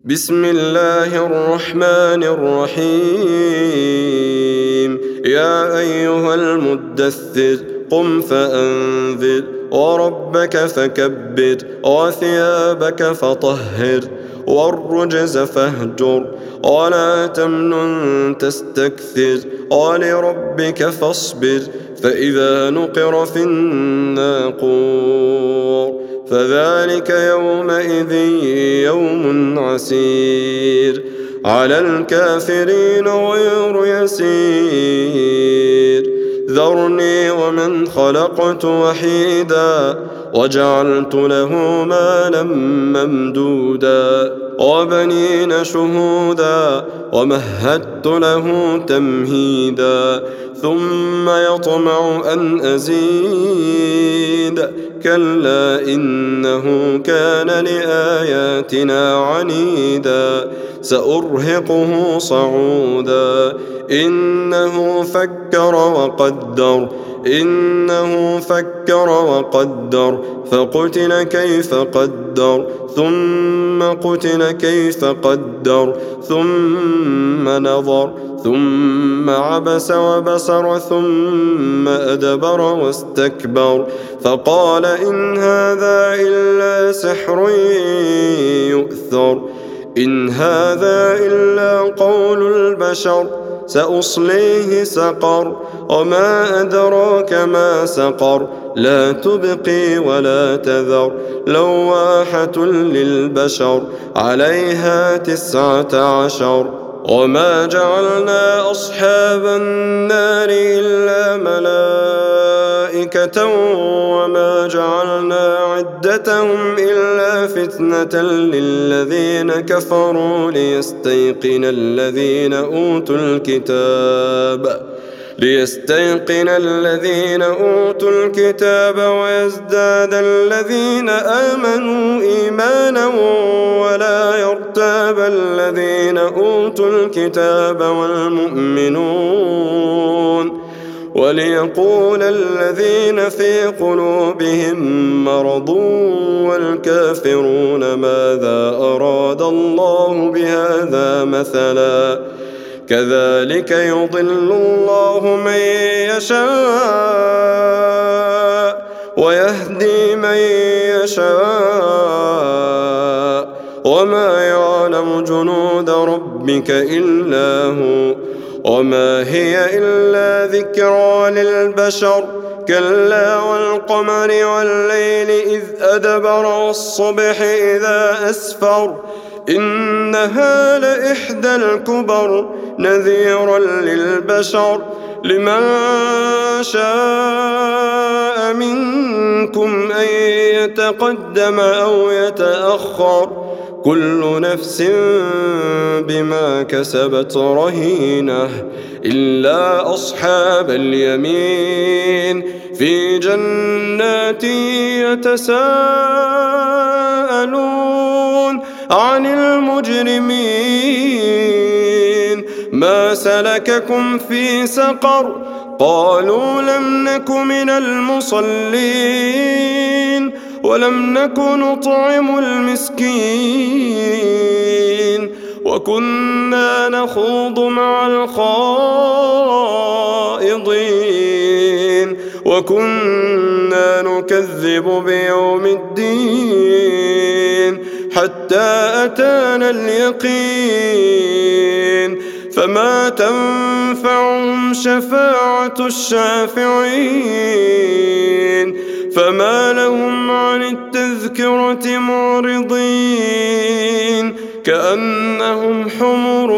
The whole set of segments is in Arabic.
بسم الله الرحمن الرحيم يا أيها المدثر قم فأنذر وربك فكبر وثيابك فطهر والرجز فاهجر ولا تمنن تستكثر ولربك فاصبر فإذا نقر في الناقور فذلك يومئذ يوم عسير على الكافرين غير يسير ذرني ومن خلقت وحيدا وجعلت له مالا ممدودا وبنين شهودا ومهدت له تمهيدا ثم يطمع أن أزيد كلا إنه كان لآياتنا عنيدا سأرهقه صعودا إنه فكر وقدر فقتل كيف قدر ثم قتل كيف قدر ثم نظر ثم عبس وبصر ثم أدبر واستكبر فقال إن هذا إلا سحر يؤثر إن هذا إلا قول البشر سأصليه سقر وما أدراك ما سقر لا تبقي ولا تذر لواحة للبشر عليها 19 وما جعلنا أصحاب النار إلا ملائكة وما جعلنا عدتهم إلا فتنة للذين كفروا ليستيقن الذين أوتوا الكتاب ويزداد الذين آمنوا إيمانا ولا يرتاب الذين أوتوا الكتاب والمؤمنون وليقول الذين في قلوبهم مرض والكافرون ماذا أراد الله بهذا مثلا كذلك يضل الله من يشاء ويهدي من يشاء وما يعلم جنود ربك إلا هو وما هي إلا ذكرى للبشر كلا والقمر والليل إذ أدبر والصبح إذا أسفر إنها لإحدى الكبر نذيرا للبشر لمن شاء منكم أن يتقدم أو يتأخر كل نفس بما كسبت رهينة إلا أصحاب اليمين في جنات يتساءلون عن المجرمين ما سلككم في سقر قالوا لم نك من المصلين ولم نك نطعم المسكين وكنا نخوض مع الخائضين وكنا نكذب بيوم الدين حتى أتانا اليقين فما تنفعهم شفاعة الشافعين فما لهم عن التذكرة معرضين كأنهم حمر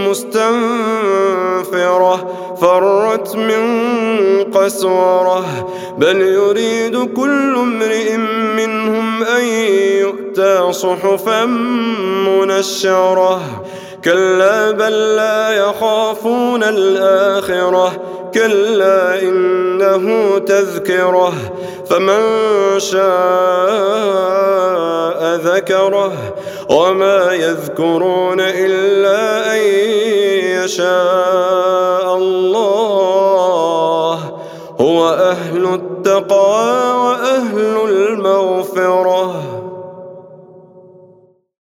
مستنفرة فرت من قسورة بل يريد كل امرئ منهم أن يؤتى صحفا منشرة كلا بل لا يخافون الآخرة كلا إنه تذكرة فمن شاء ذكره وما يذكرون إلا أن يشاء الله هو أهل التقوى